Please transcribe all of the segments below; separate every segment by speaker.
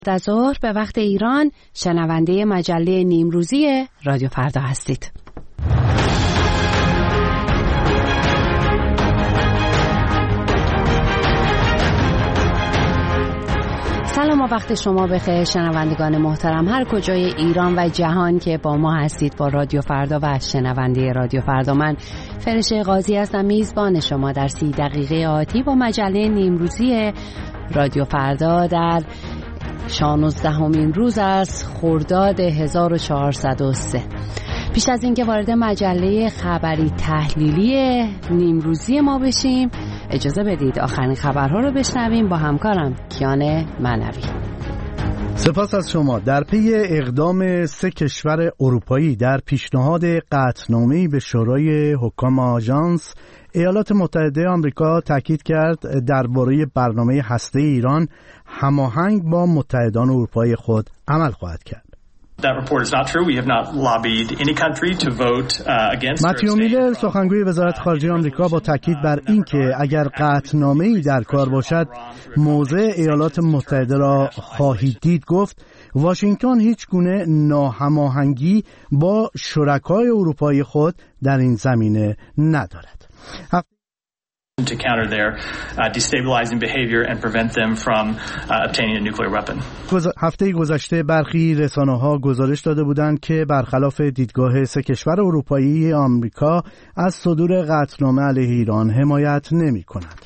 Speaker 1: از ظهر به وقت ایران شنونده مجله نیمروزی رادیو فردا هستید. سلام و وقت شما بخیر شنوندگان محترم هر کجای ایران و جهان که با ما هستید با رادیو فردا و شنونده رادیو فردا. من فرشته قاضی هستم میزبان شما در 30 دقیقه آتی با مجله نیمروزی رادیو فردا در 16مین روز از خرداد 1403. پیش از اینکه وارد مجله خبری تحلیلی نیمروزی ما بشیم اجازه بدید آخرین خبرها رو بشنویم با همکارم کیان معنوی.
Speaker 2: سپاس از شما. در پی اقدام 3 کشور اروپایی در پیشنهاد قطعنامه‌ای به شورای حکام آژانس، ایالات متحده آمریکا تاکید کرد درباره برنامه هسته‌ای ایران هماهنگ با متحدان اروپایی خود عمل خواهد کرد. متیو میلر سخنگوی وزارت خارجه آمریکا با تاکید بر اینکه اگر قطعنامه‌ای در کار باشد موضع ایالات متحده را خواهید دید، گفت واشنگتن هیچ گونه ناهماهنگی با شرکای اروپایی خود در این زمینه ندارد.
Speaker 3: to counter their destabilizing behavior and prevent them from obtaining a nuclear weapon.
Speaker 2: هفته گذشته برخی رسانه‌ها گزارش داده بودند که برخلاف دیدگاه 3 کشور اروپایی آمریکا از صدور قطعنامه علیه ایران حمایت نمی‌کند.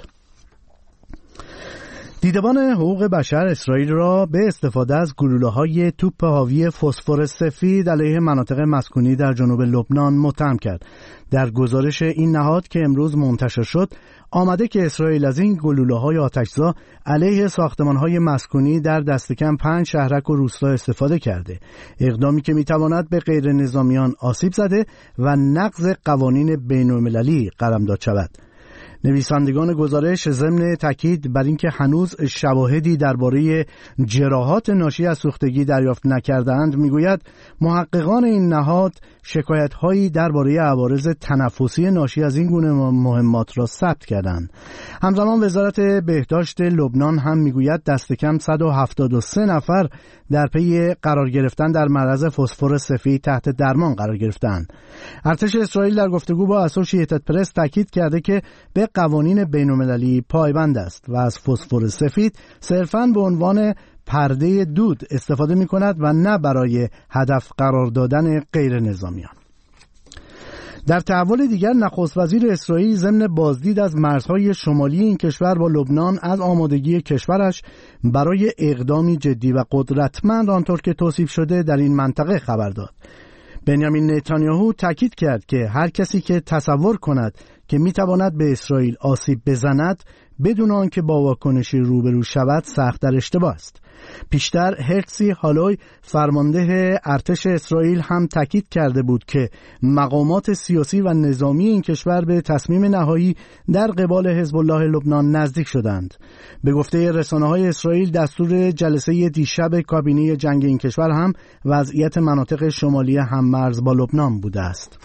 Speaker 2: دیدبان حقوق بشر اسرائیل را به استفاده از گلوله‌های توپ حاوی فسفر سفید علیه مناطق مسکونی در جنوب لبنان متهم کرد. در گزارش این نهاد که امروز منتشر شد آمده که اسرائیل از این گلوله‌های آتش‌زا علیه ساختمان‌های مسکونی در دست کم 5 شهرک و روستا استفاده کرده، اقدامی که می‌تواند به غیر نظامیان آسیب زده و نقض قوانین بین‌المللی قلمداد شود. نویسندگان گزارش ضمن تاکید بر اینکه هنوز شواهدی درباره جراحات ناشی از سوختگی دریافت نکردند میگوید محققان این نهاد شکایت‌هایی درباره عوارض تنفسی ناشی از این گونه مهمات را ثبت کردند. همزمان وزارت بهداشت لبنان هم میگوید دست کم 173 نفر در پی قرار گرفتن در معرض فسفر سفید تحت درمان قرار گرفتند. ارتش اسرائیل در گفتگو با اسوسییتد پرس تاکید کرده که به قوانین بین‌المللی پایبند است و از فسفر سفید صرفاً به عنوان پرده دود استفاده می کند و نه برای هدف قرار دادن غیر نظامیان. در تحول دیگر نخست وزیر اسرائیل ضمن بازدید از مرزهای شمالی این کشور با لبنان از آمادگی کشورش برای اقدامی جدی و قدرتمند آنطور که توصیف شده در این منطقه خبر داد. بنیامین نتانیاهو تاکید کرد که هر کسی که تصور کند که میتواند به اسرائیل آسیب بزند بدون آنکه با واکنشی روبرو شود سخت در اشتباه است. پیشتر هرتزی هالوی فرمانده ارتش اسرائیل هم تاکید کرده بود که مقامات سیاسی و نظامی این کشور به تصمیم نهایی در قبال حزب الله لبنان نزدیک شدند. به گفته رسانه‌های اسرائیل دستور جلسه دیشب کابینه جنگ این کشور هم وضعیت مناطق شمالی هم‌مرز با لبنان بوده است.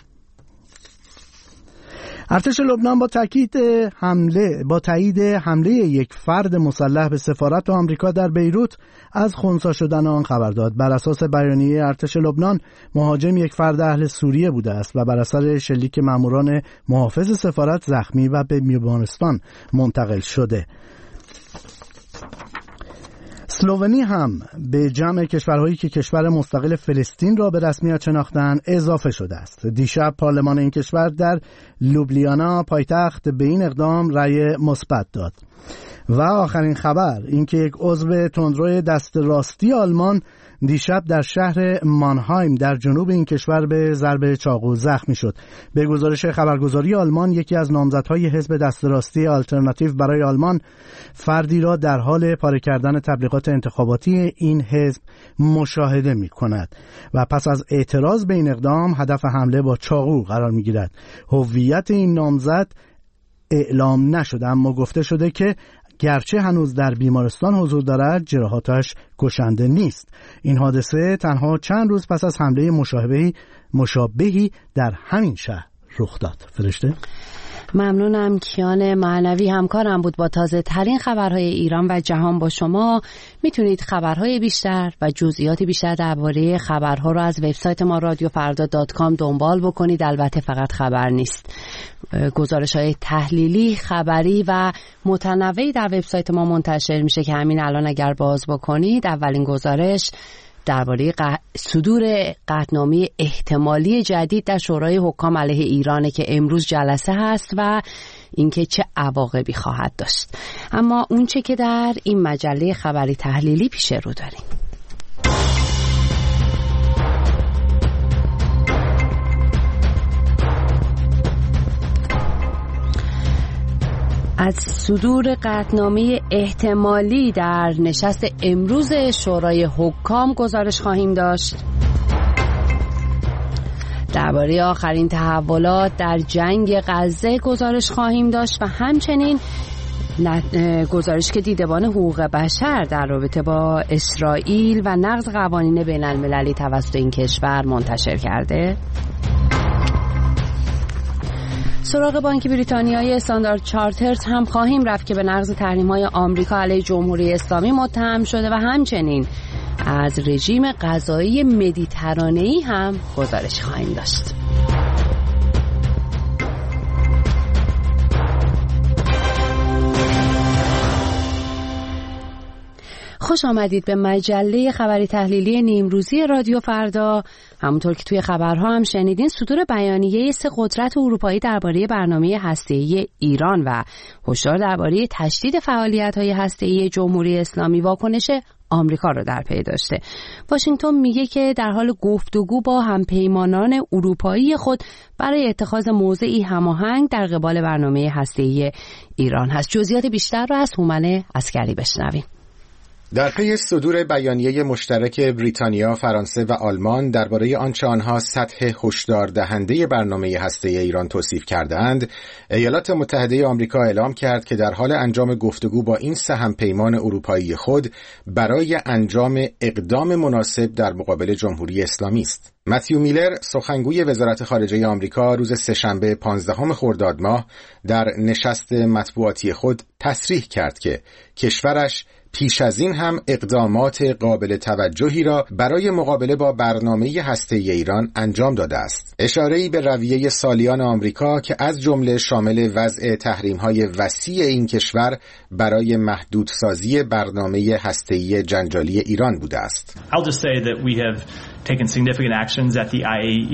Speaker 2: ارتش لبنان با تایید حمله یک فرد مسلح به سفارت آمریکا در بیروت از خنثی شدن آن خبر داد. بر اساس بیانیه ارتش لبنان مهاجم یک فرد اهل سوریه بوده است و بر اثر شلیک ماموران محافظ سفارت زخمی و به بیمارستان منتقل شده. اسلوونی هم به جمع کشورهایی که کشور مستقل فلسطین را به رسمیت شناختند اضافه شده است. دیشب پارلمان این کشور در لوبلیانا پایتخت به این اقدام رأی مثبت داد. و آخرین خبر اینکه یک عضو تندروی دست راستی آلمان دیشب در شهر مانهایم در جنوب این کشور به ضرب چاقو زخمی شد. به گزارش خبرگزاری آلمان یکی از نامزدهای حزب دست راستی آلترناتیو برای آلمان فردی را در حال پاره کردن تبلیغات انتخاباتی این حزب مشاهده می کند و پس از اعتراض به این اقدام هدف حمله با چاقو قرار می گیرد. هویت این نامزد اعلام نشده اما گفته شده که گرچه هنوز در بیمارستان حضور دارد جراحاتش کشنده نیست. این حادثه تنها چند روز پس از حمله مشابهی در همین شهر رخ داد. فرشته؟
Speaker 1: ممنونم. کیان معنوی همکارم بود با تازه ترین خبرهای ایران و جهان با شما. میتونید خبرهای بیشتر و جزئیات بیشتر درباره خبرها رو از وبسایت ما radiofarda.com دنبال بکنید. البته فقط خبر نیست، گزارش‌های تحلیلی، خبری و متنوعی در وبسایت ما منتشر میشه که همین الان اگر باز بکنید اولین گزارش درباره صدور قطعنامه احتمالی جدید در شورای حکام علیه ایرانه که امروز جلسه هست و اینکه چه عواقبی خواهد داشت. اما اونچه که در این مجله خبری تحلیلی پیش رو داریم، از صدور قطعنامه احتمالی در نشست امروز شورای حکام گزارش خواهیم داشت. درباره آخرین تحولات در جنگ غزه گزارش خواهیم داشت و همچنین گزارش که دیدبان حقوق بشر در رابطه با اسرائیل و نقض قوانین بین المللی توسط این کشور منتشر کرده. سراغ بانک بریتانیای استاندارد چارترز هم خواهیم رفت که به نقض تحریم‌های آمریکا علیه جمهوری اسلامی متهم شده و همچنین از رژیم غذایی مدیترانه‌ای هم گزارش خواهیم داشت. خوش آمدید به مجله خبری تحلیلی نیمروزی رادیو فردا. همونطور که توی خبرها هم شنیدین، صدور بیانیه 3 قدرت اروپایی درباره برنامه هسته‌ای ایران و هشدار درباره تشدید فعالیت‌های هسته‌ای جمهوری اسلامی واکنش آمریکا رو در پی داشته. واشنگتن میگه که در حال گفتگو با همپیمانان اروپایی خود برای اتخاذ موضعی هماهنگ در قبال برنامه هسته‌ای ایران هست. جزئیات بیشتر رو از هومن عسکری بشنویم.
Speaker 4: در پی صدور بیانیه مشترک بریتانیا، فرانسه و آلمان درباره آنچه آنها سطح هشدار دهنده برنامه هسته‌ای ایران توصیف کردند، ایالات متحده آمریکا اعلام کرد که در حال انجام گفتگو با این سه همپیمان اروپایی خود برای انجام اقدام مناسب در مقابل جمهوری اسلامی است. متیو میلر، سخنگوی وزارت خارجه آمریکا، روز سه‌شنبه 15 خرداد ماه در نشست مطبوعاتی خود تصریح کرد که کشورش پیش از این هم اقدامات قابل توجهی را برای مقابله با برنامه هسته‌ای ایران انجام داده است. اشاره‌ای به رویه سالیان آمریکا که از جمله شامل وضع تحریم‌های وسیع این کشور برای محدودسازی برنامه هسته‌ای جنجالی ایران بوده است.
Speaker 3: I'll just say that we have taken significant actions at the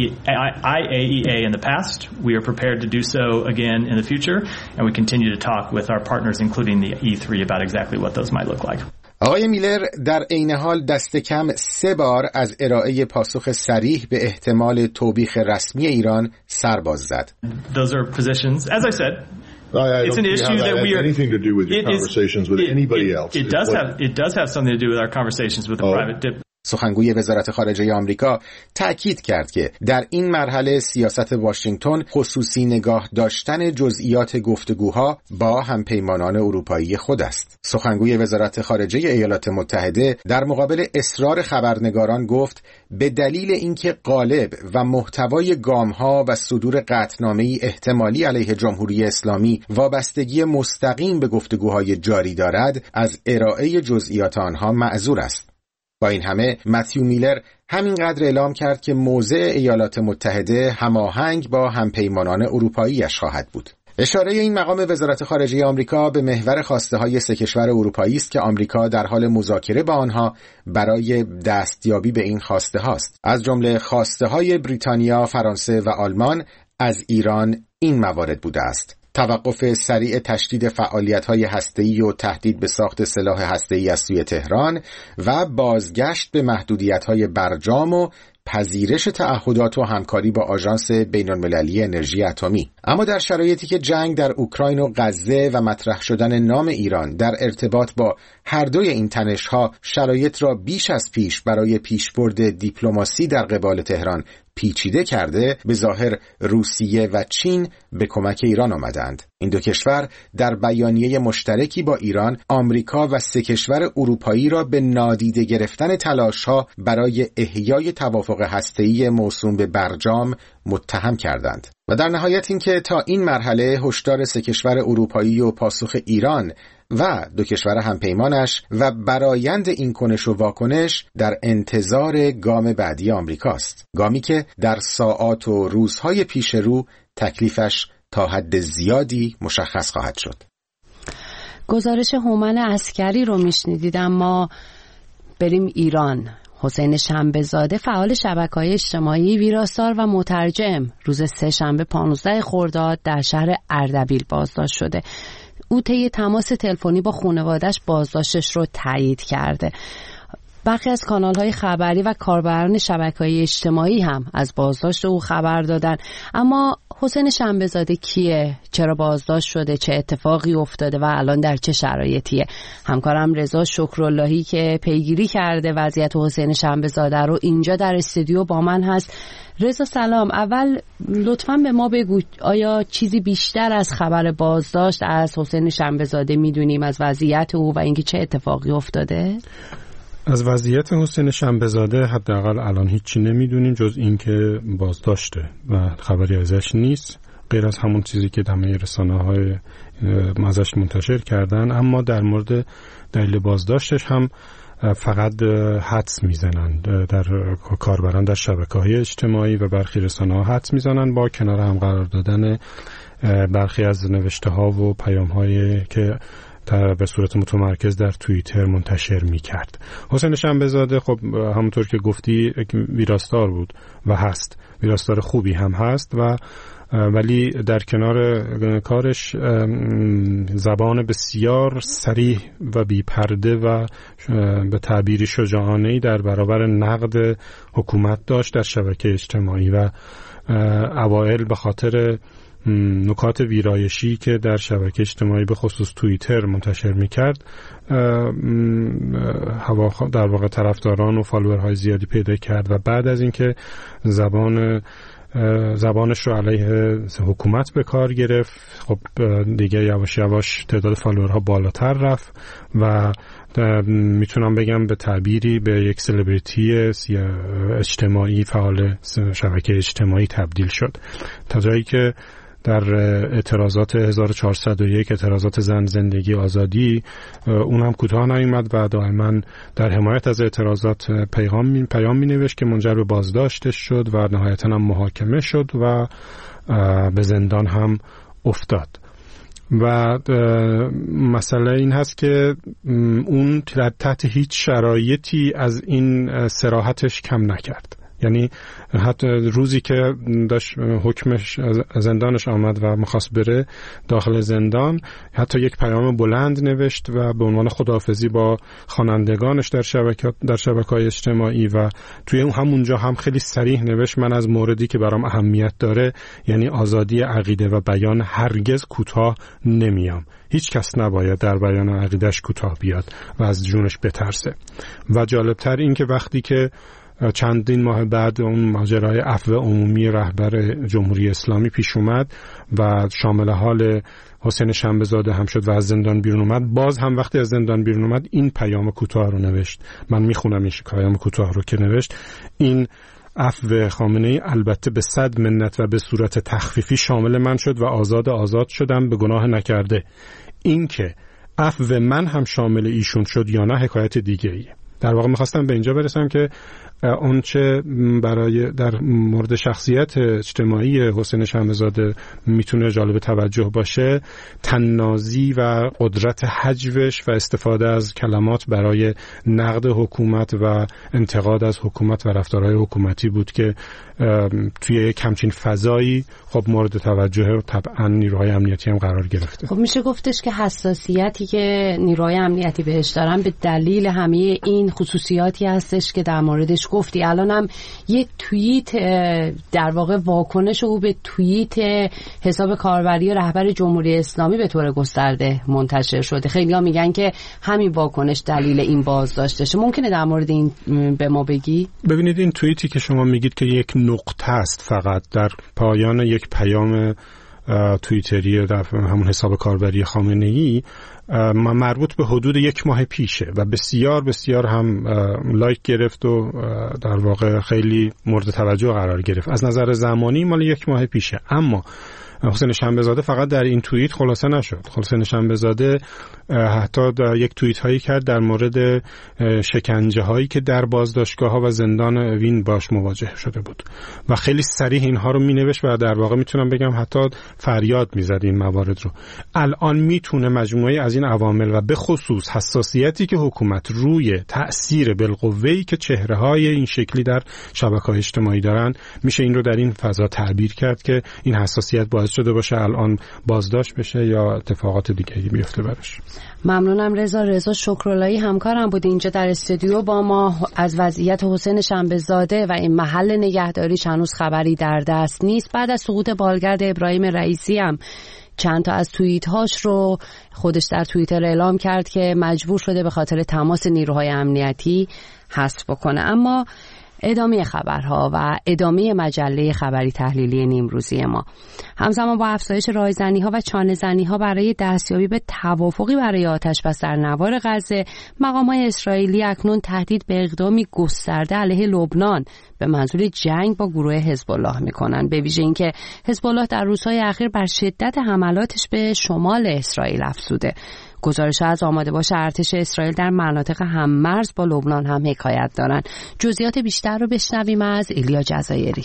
Speaker 3: IAEA in the past. We are prepared to do so again in the future, and we continue to talk with our partners, including the E3, about exactly what those might look like.
Speaker 4: آقای میلر در عین حال دست کم 3 بار از ارائه پاسخ صریح به احتمال توبیخ رسمی ایران سر باز زد.
Speaker 3: Those are positions, as I said. It's an issue that we are
Speaker 5: anything to do with your conversations with anybody else.
Speaker 3: It does have something to do with our conversations with the private diplomat.
Speaker 4: سخنگوی وزارت خارجه آمریکا تأکید کرد که در این مرحله سیاست واشنگتن خصوصی نگاه داشتن جزئیات گفتگوها با همپیمانان اروپایی خود است. سخنگوی وزارت خارجه ایالات متحده در مقابل اصرار خبرنگاران گفت به دلیل اینکه قالب و محتوای گام‌ها و صدور قطعنامه‌ای احتمالی علیه جمهوری اسلامی وابستگی مستقیم به گفتگوهای جاری دارد، از ارائه جزئیات آنها معذور است. با این همه متیو میلر همینقدر اعلام کرد که موضع ایالات متحده هماهنگ با همپیمانان اروپایی‌اش خواهد بود. اشاره این مقام وزارت خارجه آمریکا به محور خواسته‌های 3 کشور اروپایی است که آمریکا در حال مذاکره با آنها برای دستیابی به این خواسته هاست. از جمله خواسته های بریتانیا، فرانسه و آلمان از ایران این موارد بوده است: توقف سریع تشدید فعالیت‌های هسته‌ای و تهدید به ساخت سلاح هسته‌ای از سوی تهران و بازگشت به محدودیت‌های برجام و پذیرش تعهدات و همکاری با آژانس بین‌المللی انرژی اتمی. اما در شرایطی که جنگ در اوکراین و غزه و مطرح شدن نام ایران در ارتباط با هر دوی این تنش‌ها شرایط را بیش از پیش برای پیشبرد دیپلماسی در قبال تهران پیچیده کرده، به ظاهر روسیه و چین به کمک ایران آمدند. این دو کشور در بیانیه مشترکی با ایران، آمریکا و 3 کشور اروپایی را به نادیده گرفتن تلاش‌ها برای احیای توافق هسته‌ای موسوم به برجام متهم کردند. و در نهایت این که تا این مرحله هشدار 3 کشور اروپایی و پاسخ ایران و 2 کشور همپیمانش و برآیند این کنش و واکنش در انتظار گام بعدی آمریکاست. گامی که در ساعات و روزهای پیش رو تکلیفش تا حد زیادی مشخص خواهد شد.
Speaker 1: گزارش هومن عسکری رو میشنیدید. اما بریم ایران. حسین شنبه‌زاده فعال شبکه‌های اجتماعی، ویراستار و مترجم روز 3 شنبه 15 خرداد در شهر اردبیل بازداشت شده. او طی تماس تلفنی با خانواده‌اش بازداشتش رو تایید کرده. برخی از کانال‌های خبری و کاربران شبکه‌های اجتماعی هم از بازداشت او خبر دادن. اما حسین شنبه‌زاده کیه؟ چرا بازداشت شده؟ چه اتفاقی افتاده و الان در چه شرایطیه؟ همکارم رضا شکراللهی که پیگیری کرده وضعیت حسین شنبه‌زاده رو اینجا در استودیو با من هست. رضا سلام. اول لطفاً به ما بگو آیا چیزی بیشتر از خبر بازداشت از حسین شنبه‌زاده میدونیم از وضعیت او و اینکه چه اتفاقی افتاده؟
Speaker 6: از وضعیت حسین شنبه‌زاده حداقل الان هیچی نمیدونیم جز اینکه بازداشته و خبری ازش نیست، غیر از همون چیزی که همه رسانه‌های ازش منتشر کردن. اما در مورد دلیل بازداشتش هم فقط حدس میزنن در کاربران در شبکه‌های اجتماعی و برخی رسانه‌ها حدس میزنن با کنار هم قرار دادن برخی از نوشته‌ها و پیام‌هایی که به صورت متمرکز در توییتر منتشر می‌کرد. حسین شنبه‌زاده خب همونطور که گفتی ویراستار بود و هست، ویراستار خوبی هم هست و ولی در کنار کارش زبان بسیار صریح و بی‌پرده و به تعبیری شجاعانه‌ای در برابر نقد حکومت داشت در شبکه اجتماعی و اوایل به خاطر نکات ویرایشی که در شبکه اجتماعی به خصوص توییتر منتشر می‌کرد در واقع طرفداران و فالوورهای زیادی پیدا کرد و بعد از اینکه زبانش رو علیه حکومت به کار گرفت، خب دیگه یواش یواش تعداد فالوورها بالاتر رفت و میتونم بگم به تعبیری به یک سلبریتی اجتماعی، فعال شبکه اجتماعی تبدیل شد، تا جایی که در اعتراضات 1401 اعتراضات زن، زندگی، آزادی اون هم کوتاه نیامد و دائما در حمایت از اعتراضات پیام می نوشت که منجر به بازداشتش شد و نهایتاً هم محاکمه شد و به زندان هم افتاد. و مسئله این هست که اون تحت هیچ شرایطی از این صراحتش کم نکرد. یعنی حتی روزی که داشت حکمش زندانش آمد و می‌خواست بره داخل زندان، حتی یک پیام بلند نوشت و به عنوان خداحافظی با خوانندگانش در شبکه‌های اجتماعی و توی همونجا هم خیلی صریح نوشت من از موردی که برام اهمیت داره، یعنی آزادی عقیده و بیان، هرگز کوتاه نمیام. هیچ کس نباید در بیان عقیده‌اش کوتاه بیاد و از جونش بترسه. و جالبتر این که وقتی که چندین ماه بعد اون ماجرای عفو عمومی رهبر جمهوری اسلامی پیش اومد و شامل حال حسین شنبه‌زاده هم شد و از زندان بیرون اومد، باز هم وقتی از زندان بیرون اومد این پیام کوتاه رو نوشت. من میخونم این پیام کوتاه رو که نوشت: این عفو خامنه‌ای البته به 100 منت و به صورت تخفیفی شامل من شد و آزاد شدم به گناه نکرده. این که عفو من هم شامل ایشون شد یا نه حکایت دیگه ایه. در واقع میخواستم به اینجا برسم که اون چه برای در مورد شخصیت اجتماعی حسین شنبه‌زاده میتونه جالب توجه باشه، طنازی و قدرت هجوش و استفاده از کلمات برای نقد حکومت و انتقاد از حکومت و رفتارهای حکومتی بود که توی یک همچین فضایی خب مورد توجه و طبعا نیروهای امنیتی هم قرار گرفته.
Speaker 1: خب میشه گفتش که حساسیتی که نیروهای امنیتی بهش دارن به دلیل همه این خصوصیاتی هستش که در موردش گفتی. الان هم یک توییت در واقع واکنش او به توییت حساب کاربری رهبر جمهوری اسلامی به طور گسترده منتشر شده. خیلی ها میگن که همین واکنش دلیل این بازداشتشه. ممکنه در مورد این به ما بگی؟
Speaker 6: ببینید این توییتی که شما میگید که یک نقطه است فقط در پایان یک پیام توییتری در همون حساب کاربری خامنه‌ای، مربوط به حدود 1 ماه پیشه و بسیار بسیار هم لایک گرفت و در واقع خیلی مورد توجه قرار گرفت. از نظر زمانی مال 1 ماه پیشه. اما حسین شنبه‌زاده فقط در این توییت خلاصه نشد. حسین شنبه‌زاده حتی یک توییت هایی کرد در مورد شکنجه هایی که در بازداشتگاه ها و زندان وین باش مواجه شده بود و خیلی صریح اینها رو مینوشت و در واقع میتونم بگم حتی فریاد میزد این موارد رو. الان میتونه مجموعه از این عوامل و به خصوص حساسیتی که حکومت روی تأثیر بالقوه‌ای که چهره های این شکلی در شبکه‌های اجتماعی دارن، میشه این رو در این فضا تعبیر کرد که این حساسیت باعث شده باشه الان بازداشت بشه یا اتفاقات دیگه‌ای بیفته براش.
Speaker 1: ممنونم رضا شکراللهی همکارم بود اینجا در استودیو با ما. از وضعیت حسین شنبه‌زاده و این محل نگهداریش هنوز خبری در دست نیست. بعد از سقوط بالگرد ابراهیم رئیسی هم چند تا از توییت‌هاش رو خودش در توییتر اعلام کرد که مجبور شده به خاطر تماس نیروهای امنیتی حذف بکنه. اما ادامه خبرها و ادامه مجله خبری تحلیلی نیمروزی ما همزمان با افزایش رایزنی‌ها و چانه‌زنی‌ها برای دستیابی به توافقی برای آتش‌بس در نوار غزه، مقام‌های اسرائیلی اکنون تهدید به اقدامی گسترده علیه لبنان به منظور جنگ با گروه حزب الله می‌کنند. به ویژه اینکه حزب الله در روزهای اخیر بر شدت حملاتش به شمال اسرائیل افزوده. گزارش از آماده باش ارتش اسرائیل در مناطق هممرز با لبنان هم حکایت دارند. جزئیات بیشتر رو بشنویم از ایلیا جزایری.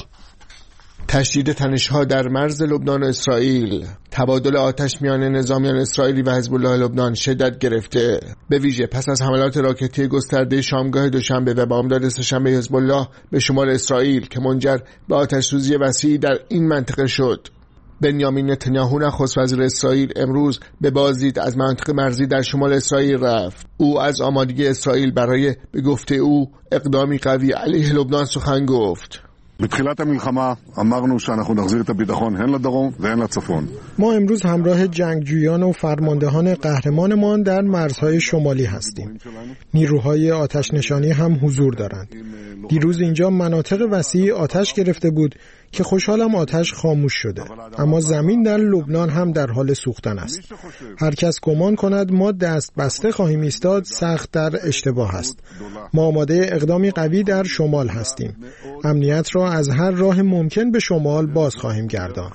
Speaker 7: تشدید تنش‌ها در مرز لبنان و اسرائیل، تبادل آتش میان نظامیان اسرائیلی و حزب الله لبنان شدت گرفته. به ویژه پس از حملات راکتی گسترده شامگاه دوشنبه و بامداد سه‌شنبه حزب الله به شمال اسرائیل که منجر به آتش‌سوزی وسیعی در این منطقه شد. بنیامین نتانیاهو نخست وزیر اسرائیل امروز به بازدید از منطقه مرزی در شمال اسرائیل رفت. او از آمادگی اسرائیل برای به گفته او اقدامی قوی علیه لبنان سخن گفت.
Speaker 5: בתחילת המלחמה אמרנו שאנחנו נחזיר את הביטחון הן לדרום והן לצפון.
Speaker 8: ما امروز همراه جنگجویان و فرماندهان قهرمانمان در مرزهای شمالی هستیم. نیروهای آتش نشانی هم حضور دارند. دیروز اینجا مناطق وسیعی آتش گرفته بود که خوشحالم آتش خاموش شده، اما زمین در لبنان هم در حال سوختن است. هر کس گمان کند ما دست بسته خواهیم ایستاد سخت در اشتباه است. ما آماده اقدامی قوی در شمال هستیم. امنیت را از هر راه ممکن به شمال باز خواهیم گرداند.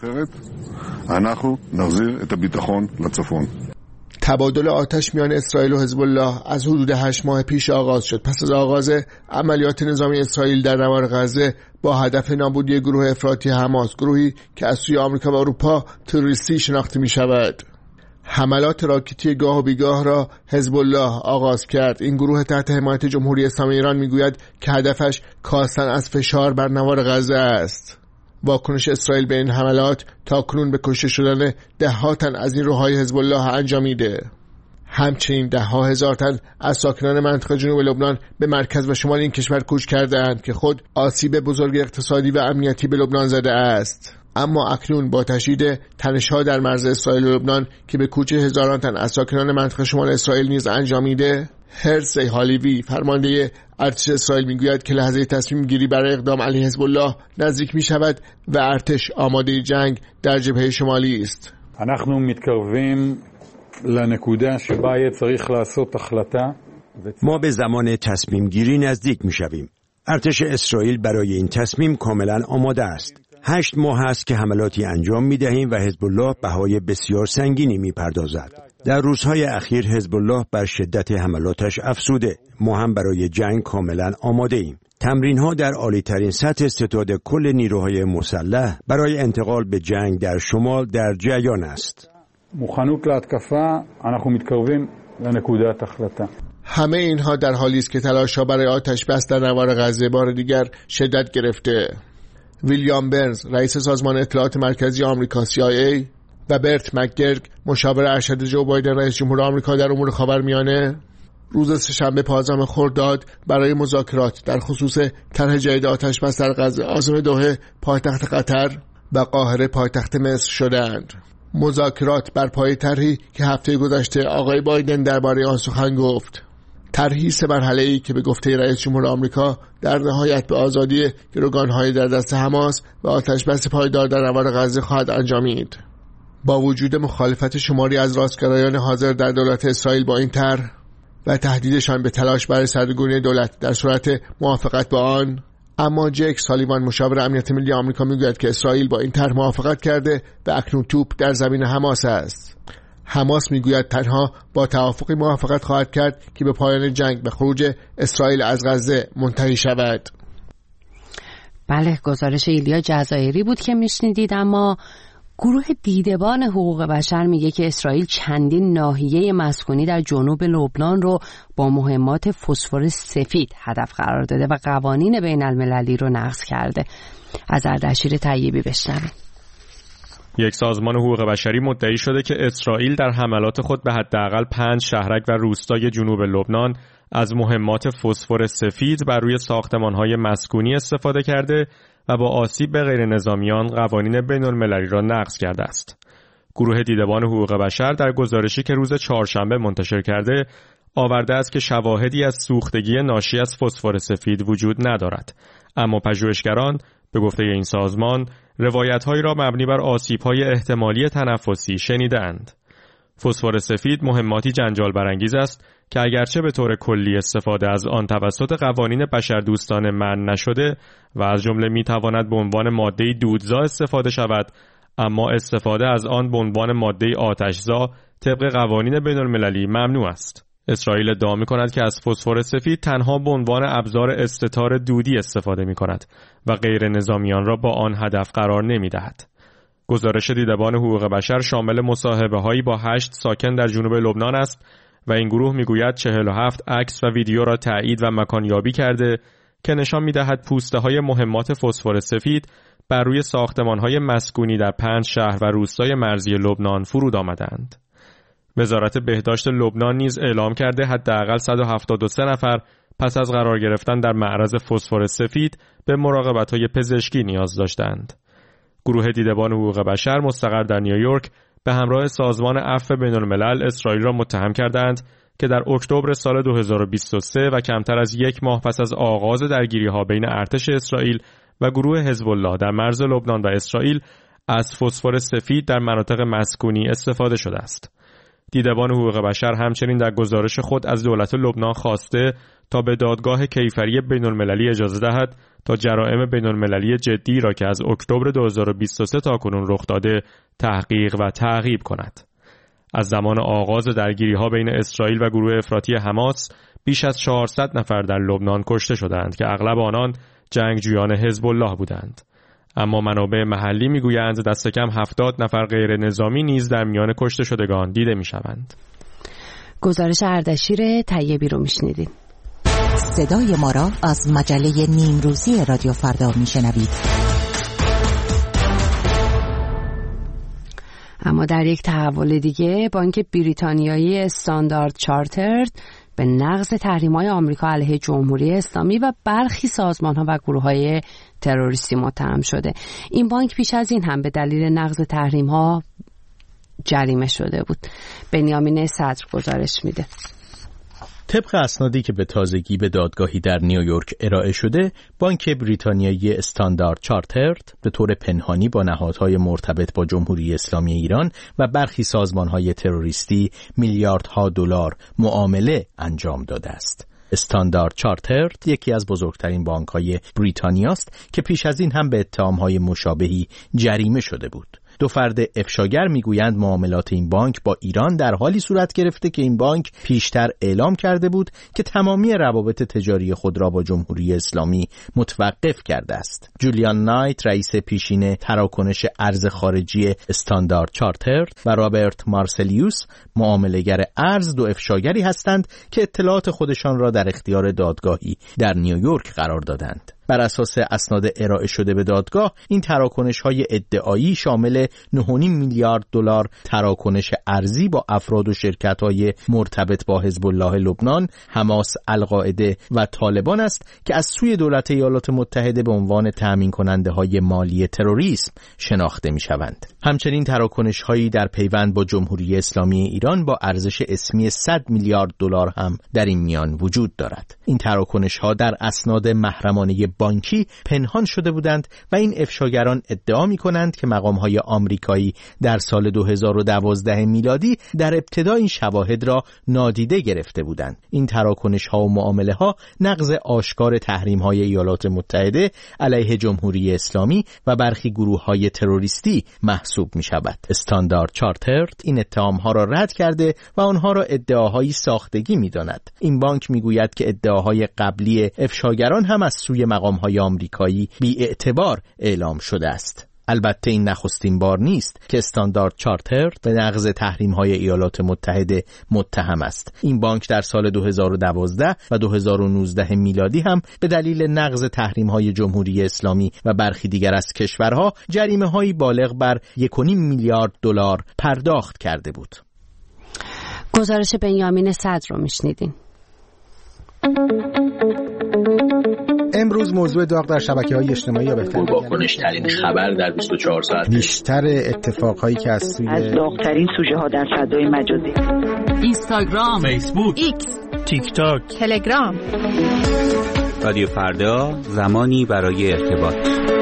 Speaker 5: אנחנו נחזיר את הביטחון לצפון.
Speaker 7: تبادل آتش میان اسرائیل و حزب الله از حدود 8 ماه پیش آغاز شد. پس از آغاز عملیات نظامی اسرائیل در نوار غزه با هدف نابودی گروه افراطی حماس، گروهی که از سوی آمریکا و اروپا تروریستی شناخته می شود. حملات راکتی گاه و بیگاه را حزب الله آغاز کرد. این گروه تحت حمایت جمهوری اسلامی ایران میگوید که هدفش کاستن از فشار بر نوار غزه است. واکنش اسرائیل به این حملات تاکنون به کشته شدن ده‌ها تن از نیروهای حزب الله انجامیده. همچنین ده‌ها هزار تن از ساکنان منطقه جنوب لبنان به مرکز و شمال این کشور کوچ کرده‌اند که خود آسیب بزرگ اقتصادی و امنیتی به لبنان زده است. اما اکنون با تشدید تنش‌ها در مرز اسرائیل و لبنان که به کوچ هزاران تن از ساکنان منطقه شمال اسرائیل نیز انجامیده، هرسی هالیوی فرمانده ارتش اسرائیل میگوید که لحظه تصمیم گیری برای اقدام علیه حزب الله نزدیک می شود و ارتش آماده جنگ در جبهه شمالی است.
Speaker 9: אנחנו מתקרבים לנקודה שבה יהיה צריך לעשות החלטה.
Speaker 10: ما به زمان تصمیم گیری نزدیک می شویم. ارتش اسرائیل برای این تصمیم کاملا آماده است. 8 ماه است که حملاتی انجام می دهیم و حزب الله بهای بسیار سنگینی می پردازد. در روزهای اخیر حزب الله بر شدت حملاتش افزوده. ما هم برای جنگ کاملا آماده ایم. تمرین‌ها در عالی‌ترین سطح استعداد کل نیروهای مسلح برای انتقال به جنگ در شمال در جریان است.
Speaker 9: مخنوک להתקפה, אנחנו מתקרבים לנקודת החלטה.
Speaker 7: همه اینها در حالی است که تلاش‌ها برای آتش بس در نوار غزه بار دیگر شدت گرفته. ویلیام برنز رئیس سازمان اطلاعات مرکزی آمریکا CIA و برت مکگرگ مشاور ارشد جو بایدن رئیس جمهور آمریکا در امور خاورمیانه روز سه‌شنبه 15 خرداد برای مذاکرات در خصوص طرح جدید آتش بس در غزه عاصمه دوحه پایتخت قطر و قاهره پایتخت مصر شدند. مذاکرات بر پایه طرحی که هفته گذشته آقای بایدن درباره آن سخن گفت. طرحی 3 مرحله‌ای که به گفته رئیس جمهور آمریکا در نهایت به آزادی گروگان‌های در دست حماس و آتش‌بس پایدار در نوار غزه خواهد انجامید. با وجود مخالفت شماری از راستگرایان حاضر در دولت اسرائیل با این طرح و تهدیدشان به تلاش برای سردرگمی دولت در صورت موافقت با آن، اما جک سالیوان مشاور امنیت ملی آمریکا میگوید که اسرائیل با این طرح موافقت کرده و اکنون توپ در زمین حماس است. حماس میگوید تنها با توافقی موافقت خواهد کرد که به پایان جنگ به خروج اسرائیل از غزه منتهی شود.
Speaker 1: بله، گزارش ایلیا جزایری بود که میشنیدید. اما گروه دیدبان حقوق بشر میگه که اسرائیل چندین ناحیه مسکونی در جنوب لبنان رو با مهمات فسفر سفید هدف قرار داده و قوانین بین المللی رو نقض کرده. از اردشیر طیبی بشنویم.
Speaker 11: یک سازمان حقوق بشری مدعی شده که اسرائیل در حملات خود به حداقل 5 شهرک و روستای جنوب لبنان از مهمات فسفر سفید بر روی ساختمان‌های مسکونی استفاده کرده و با آسیب به غیر نظامیان قوانین بین المللی را نقض کرده است. گروه دیدبان حقوق بشر در گزارشی که روز چهارشنبه منتشر کرده آورده است که شواهدی از سوختگی ناشی از فسفر سفید وجود ندارد، اما پژوهشگران به گفته این سازمان روایت‌هایی را مبنی بر آسیب‌های احتمالی تنفسی شنیدند. فسفر سفید مهماتی جنجال برانگیز است که اگرچه به طور کلی استفاده از آن توسط قوانین بشردوستانه منع نشده و از جمله می‌تواند به عنوان ماده دودزا استفاده شود، اما استفاده از آن به عنوان ماده آتشزا طبق قوانین بین‌المللی ممنوع است. اسرائیل ادعا می‌کند که از فسفر سفید تنها به عنوان ابزار استتار دودی استفاده می‌کند و غیر نظامیان را با آن هدف قرار نمی‌دهد. گزارش دیدبان حقوق بشر شامل مصاحبه‌هایی با 8 ساکن در جنوب لبنان است و این گروه میگوید 47 عکس و ویدیو را تایید و مکانیابی کرده که نشان می‌دهد پوسته‌های مهمات فسفر سفید بر روی ساختمان‌های مسکونی در 5 شهر و روستای مرزی لبنان فرود آمدند. وزارت بهداشت لبنان نیز اعلام کرده حداقل 173 نفر پس از قرار گرفتن در معرض فسفر سفید به مراقبت‌های پزشکی نیاز داشتند. گروه دیدبان حقوق بشر مستقر در نیویورک به همراه سازمان عفو بین‌الملل اسرائیل را متهم کردند که در اکتبر سال 2023 و کمتر از 1 ماه پس از آغاز درگیری‌ها بین ارتش اسرائیل و گروه حزب الله در مرز لبنان و اسرائیل از فسفر سفید در مناطق مسکونی استفاده شده است. دیدبان حقوق بشر همچنین در گزارش خود از دولت لبنان خواسته تا به دادگاه کیفری بین‌المللی اجازه دهد تا جرائم بین‌المللی جدی را که از اکتبر 2023 تا کنون رخ داده تحقیق و تعقیب کند. از زمان آغاز درگیری‌ها بین اسرائیل و گروه افراطی حماس بیش از 400 نفر در لبنان کشته شدند که اغلب آنان جنگجویان حزب الله بودند. اما منابع محلی میگویند دست کم 70 نفر غیر نظامی نیز در میان کشته شدگان دیده میشوند.
Speaker 1: گزارش اردشیر طیبی رو میشنیدید.
Speaker 12: صدای ما را از مجله نیمروزی رادیو فردا میشنوید.
Speaker 1: اما در یک تحول دیگه بانک بریتانیایی استاندارد چارترد به نقض تحریم‌های آمریکا علیه جمهوری اسلامی و برخی سازمان‌ها و گروه‌های تروریستی متهم شده. این بانک پیش از این هم به دلیل نقض تحریم‌ها جریمه شده بود. بنیامین صدر گزارش میده.
Speaker 13: طبق اسنادی که به تازگی به دادگاهی در نیویورک ارائه شده، بانک بریتانیایی استاندارد چارترد به طور پنهانی با نهادهای مرتبط با جمهوری اسلامی ایران و برخی سازمانهای تروریستی میلیاردها دلار معامله انجام داده است. استاندارد چارترد یکی از بزرگترین بانک‌های بریتانیا است که پیش از این هم به اتهام‌های مشابهی جریمه شده بود. 2 فرد افشاگر میگویند معاملات این بانک با ایران در حالی صورت گرفته که این بانک پیشتر اعلام کرده بود که تمامی روابط تجاری خود را با جمهوری اسلامی متوقف کرده است. جولیان نایت رئیس پیشین تراکنش ارز خارجی استاندارد چارترد و رابرت مارسلیوس معامله‌گر ارز 2 افشاگری هستند که اطلاعات خودشان را در اختیار دادگاهی در نیویورک قرار دادند. بر اساس اسناد ارائه شده به دادگاه، این تراکنش‌های ادعایی شامل 9.5 میلیارد دلار تراکنش ارزی با افراد و شرکت‌های مرتبط با حزب الله لبنان، حماس، القاعده و طالبان است که از سوی دولت ایالات متحده به عنوان تامین کننده‌های مالی تروریسم شناخته می‌شوند. همچنین تراکنش‌هایی در پیوند با جمهوری اسلامی ایران با ارزش اسمی 100 میلیارد دلار هم در این میان وجود دارد. این تراکنش‌ها در اسناد محرمانه بانکی پنهان شده بودند و این افشاگران ادعا می‌کنند که مقام‌های آمریکایی در سال 2012 میلادی در ابتدا این شواهد را نادیده گرفته بودند. این تراکنش‌ها و معامله‌ها نقض آشکار تحریم‌های ایالات متحده علیه جمهوری اسلامی و برخی گروه‌های تروریستی محسوب می‌شود. استاندارد چارترد این اتهام‌ها را رد کرده و آنها را ادعاهای ساختگی می‌داند. این بانک می‌گوید که ادعاهای قبلی افشاگران هم از سوی مقام‌های آمریکایی بی‌اعتبار اعلام شده است. البته این نخستین بار نیست که استاندارد چارترد به نقض تحریم‌های ایالات متحده متهم است. این بانک در سال 2012 و 2019 میلادی هم به دلیل نقض تحریم‌های جمهوری اسلامی و برخی دیگر از کشورها جریمه‌هایی بالغ بر 1.5 میلیارد دلار پرداخت کرده بود.
Speaker 1: گزارش بنیامین صدر رو میشنیدین.
Speaker 14: امروز موضوع داغ در شبکه‌های اجتماعی یا بهتر
Speaker 15: واکنش‌ترین خبر در 24 ساعت،
Speaker 14: بیشتر اتفاقهایی که از
Speaker 16: داغ‌ترین سوژه‌ها در فضای مجازی،
Speaker 17: اینستاگرام،
Speaker 18: فیسبوک،
Speaker 17: ایکس،
Speaker 18: تیک تاک،
Speaker 17: تلگرام.
Speaker 19: رادیو فردا، زمانی برای ارتباط.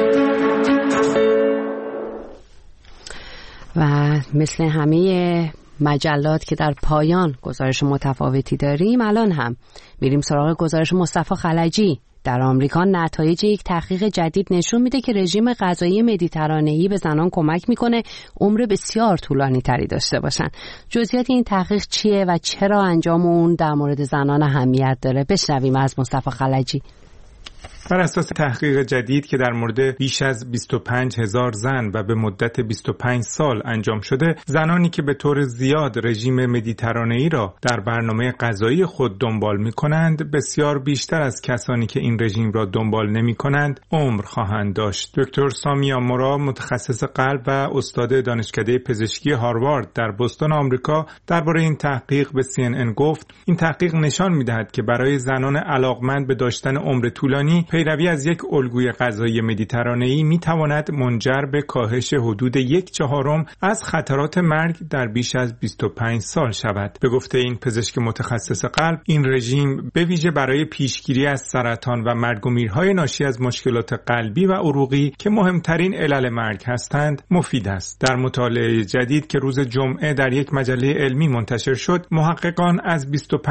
Speaker 1: و مثل همه مجلات که در پایان گزارش متفاوتی داریم، الان هم میریم سراغ گزارش مصطفی خلجی. در آمریکا نتایج یک تحقیق جدید نشون میده که رژیم غذایی مدیترانه‌ای به زنان کمک میکنه عمر بسیار طولانی تری داشته باشن. جزئیات این تحقیق چیه و چرا انجام اون در مورد زنان اهمیت داره؟ بشنویم از مصطفی خلجی.
Speaker 6: بر اساس تحقیق جدید که در مورد بیش از 25,000 زن و به مدت 25 سال انجام شده، زنانی که به طور زیاد رژیم مدیترانه‌ای را در برنامه غذایی خود دنبال می‌کنند، بسیار بیشتر از کسانی که این رژیم را دنبال نمی‌کنند عمر خواهند داشت. دکتر سامیا مورا، متخصص قلب و استاد دانشکده پزشکی هاروارد در بوستون آمریکا، درباره این تحقیق به CNN گفت: این تحقیق نشان می‌دهد که برای زنان علاقمند به داشتن عمر طولانی، پیروی از یک الگوی غذایی مدیترانه‌ای می‌تواند منجر به کاهش حدود 1/4 از خطرات مرگ در بیش از 25 سال شود. به گفته این پزشک متخصص قلب، این رژیم به ویژه برای پیشگیری از سرطان و مرگ و میرهای ناشی از مشکلات قلبی و عروقی که مهمترین علل مرگ هستند مفید است. در مطالعه جدید که روز جمعه در یک مجله علمی منتشر شد، محققان از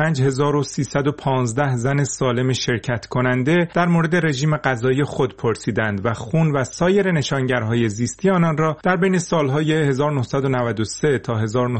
Speaker 6: 25315 زن سالم شرکت کننده در مورد رژیم غذایی خود پرسیدند و خون و سایر نشانگرهای زیستی آنان را در بین سالهای 1993 تا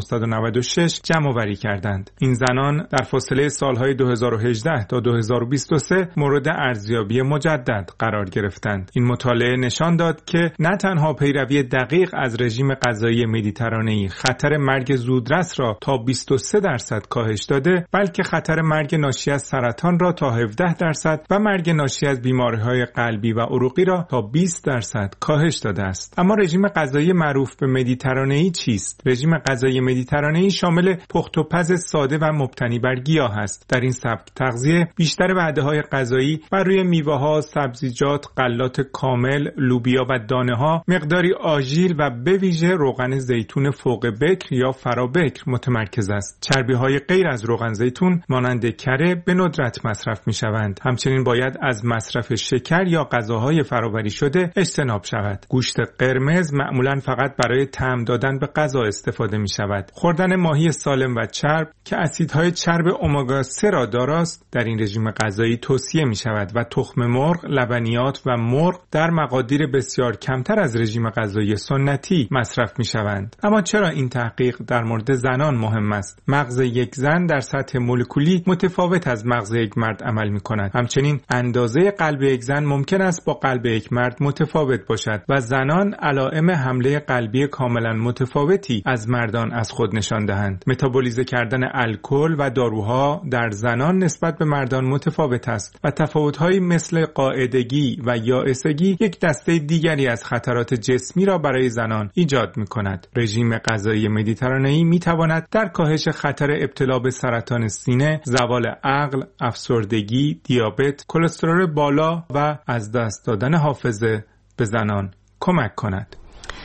Speaker 6: 1996 جمع‌آوری کردند. این زنان در فاصله سالهای 2018 تا 2023 مورد ارزیابی مجدد قرار گرفتند. این مطالعه نشان داد که نه تنها پیروی دقیق از رژیم غذایی مدیترانه‌ای خطر مرگ زودرس را تا 23% کاهش داده، بلکه خطر مرگ ناشی از سرطان را تا 17% و مرگ ناشی از بیماری‌های قلبی و عروقی را تا 20% کاهش داده است. اما رژیم غذایی معروف به مدیترانه‌ای چیست؟ رژیم غذایی مدیترانه‌ای شامل پخت و پز ساده و مبتنی بر گیاه است. در این سبک تغذیه بیشتر وعده‌های غذایی بر روی میوه‌ها، سبزیجات، غلات کامل، لوبیا و دانه‌ها، مقداری آژیل و به ویژه روغن زیتون فوق بکر یا فرابکر متمرکز است. چربی‌های غیر از روغن زیتون مانند کره به ندرت مصرف می‌شوند. همچنین باید از مصرف شکر یا غذاهای فرآوری شده اجتناب شود. گوشت قرمز معمولاً فقط برای طعم دادن به غذا استفاده می شود. خوردن ماهی سالم و چرب که اسیدهای چرب امگا 3 را داراست در این رژیم غذایی توصیه می شود و تخم مرغ، لبنیات و مرغ در مقادیر بسیار کمتر از رژیم غذایی سنتی مصرف می شوند. اما چرا این تحقیق در مورد زنان مهم است؟ مغز یک زن در سطح مولکولی متفاوت از مغز یک مرد عمل می کند. همچنین اندازه قلب یک زن ممکن است با قلب یک مرد متفاوت باشد و زنان علائم حمله قلبی کاملا متفاوتی از مردان از خود نشان دهند. متابولیزه کردن الکل و داروها در زنان نسبت به مردان متفاوت است و تفاوت‌هایی مثل قاعدگی و یائسگی یک دسته دیگری از خطرات جسمی را برای زنان ایجاد می‌کند. رژیم غذایی مدیترانه‌ای می‌تواند در کاهش خطر ابتلا به سرطان سینه، زوال عقل، افسردگی، دیابت، کلسترول بالا و از دست دادن حافظه به زنان کمک کند.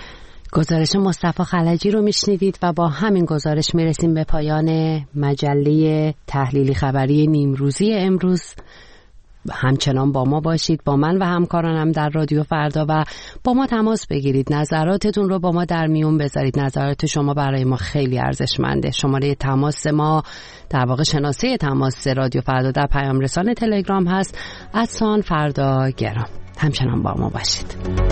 Speaker 1: گزارش مصطفی خلجی رو میشنیدید و با همین گزارش میرسیم به پایان مجله تحلیلی خبری نیمروزی امروز همچنان با ما باشید، با من و همکارانم در رادیو فردا و با ما تماس بگیرید، نظراتتون رو با ما در میون بذارید. نظرات شما برای ما خیلی ارزشمنده. شماره تماس ما، در واقع شناسه تماس رادیو فردا در پیام رسان تلگرام هست @فردا گرام. همچنان با ما باشید.